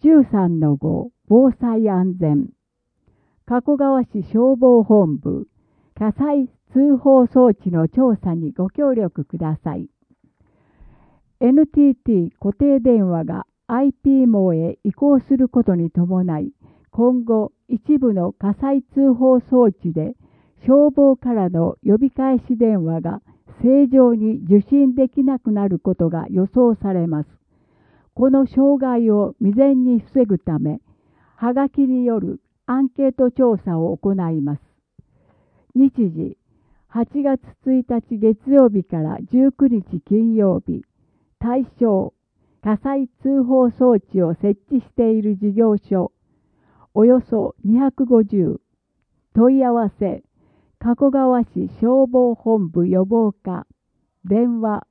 13-5防災安全。加古川市消防本部火災通報装置の調査にご協力ください。NTT 固定電話が IP 網へ移行することに伴い、今後一部の火災通報装置で消防からの呼び返し電話が正常に受信できなくなることが予想されます。この障害を未然に防ぐため、はがきによるアンケート調査を行います。日時、8月1日月曜日から19日金曜日。対象、火災通報装置を設置している事業所、およそ250。問い合わせ、加古川市消防本部予防課、電話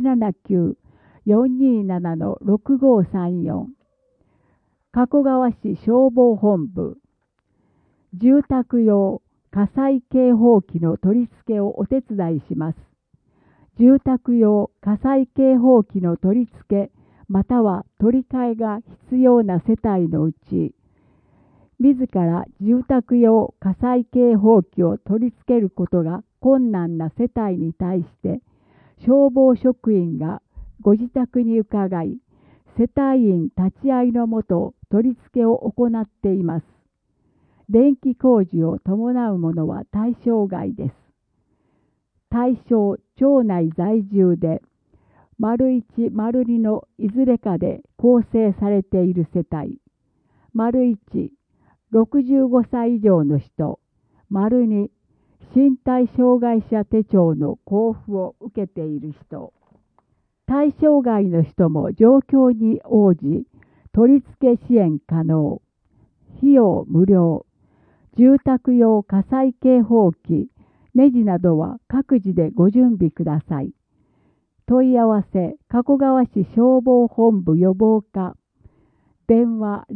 079-427-6534。加古川市消防本部。住宅用火災警報器の取り付けをお手伝いします。住宅用火災警報器の取り付けまたは取り替えが必要な世帯のうち、自ら住宅用火災警報器を取り付けることが困難な世帯に対して、消防職員がご自宅に伺い、世帯員立ち会いのもと取り付けを行っています。電気工事を伴うものは対象外です。対象町内在住で、1、2のいずれかで構成されている世帯、1、65歳以上の人、2、身体障害者手帳の交付を受けている人、対象外の人も状況に応じ、取り付け支援可能、費用無料、住宅用火災警報器、ネジなどは各自でご準備ください。問い合わせ、加古川市消防本部予防課、電話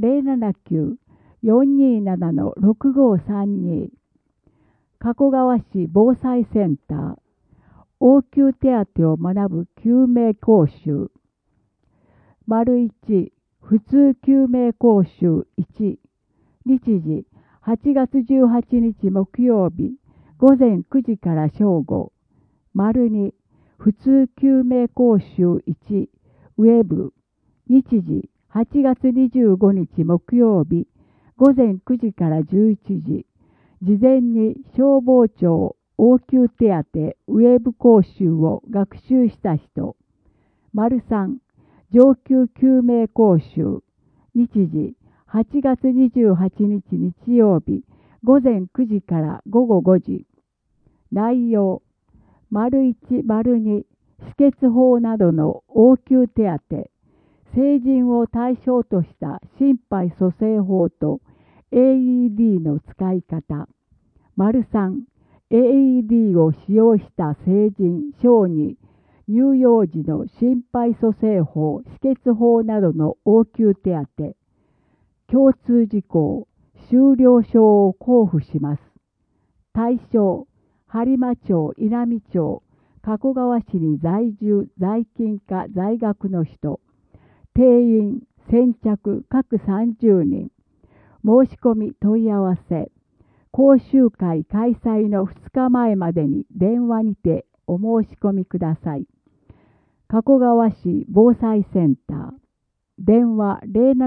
079-427-6532。加古川市防災センター、応急手当を学ぶ救命講習。1、普通救命講習1。日時、8月18日木曜日、午前9時から正午。2、普通救命講習1、ウェブ。日時、8月25日木曜日、午前9時から11時。事前に消防庁応急手当ウェブ講習を学習した人。3、上級救命講習。日時、8月28日日曜日、午前9時から午後5時。内容、1、2、止血法などの応急手当、成人を対象とした心肺蘇生法と AED の使い方。3、AED を使用した成人、小児、乳幼児の心肺蘇生法、止血法などの応急手当。共通事項、終了証を交付します。対象、播磨町、稲美町、加古川市に在住、在勤か在学の人。定員、先着各30人。申し込み問い合わせ。講習会開催の2日前までに電話にてお申し込みください。加古川市防災センター。電話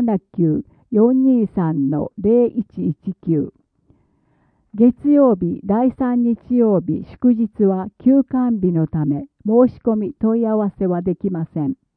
079-423-0119。月曜日、第3日曜日、祝日は休館日のため、申し込み問い合わせはできません。